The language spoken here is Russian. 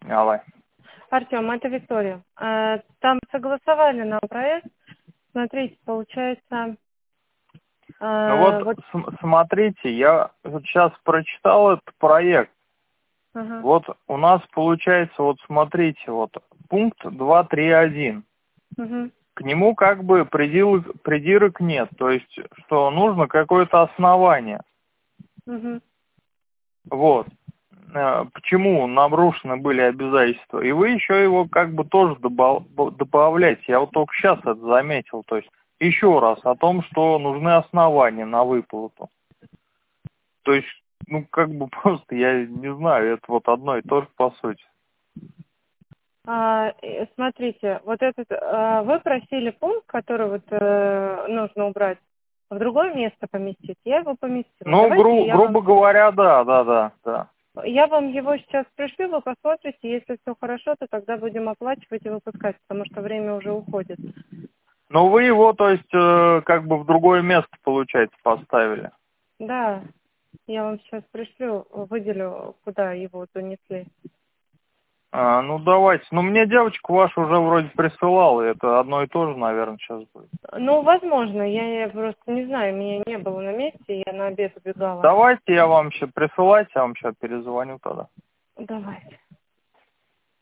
Давай. Артем, это Виктория. Там согласовали нам проект. Смотрите, получается... Ну вот, вот... смотрите, я вот сейчас прочитал этот проект. Ага. Вот у нас получается, вот смотрите, вот пункт 2.3.1. Угу. К нему как бы придирок нет, то есть, что нужно какое-то основание. Угу. Вот. Почему нарушены были обязательства. И вы еще его как бы тоже добавляете. Я вот только сейчас это заметил. То есть еще раз о том, что нужны основания на выплату. То есть, ну как бы просто, я не знаю, это вот одно и то же по сути. Смотрите, вот этот, вы просили пункт, который вот нужно убрать, в другое место поместить. Я его поместила. Ну, Давайте грубо говоря, да. я вам его сейчас пришлю, вы посмотрите. Если все хорошо, то тогда будем оплачивать и выпускать, потому что время уже уходит. Но вы его, то есть, как бы в другое место, получается, поставили. Да, я вам сейчас пришлю, выделю, куда его донесли. Ну давайте. Ну мне девочка ваша уже вроде присылала, это одно и то же, наверное, сейчас будет. Ну, возможно, я просто не знаю, меня не было на месте, я на обед убегала. Давайте я вам сейчас присылайте, я вам сейчас перезвоню тогда. Давайте.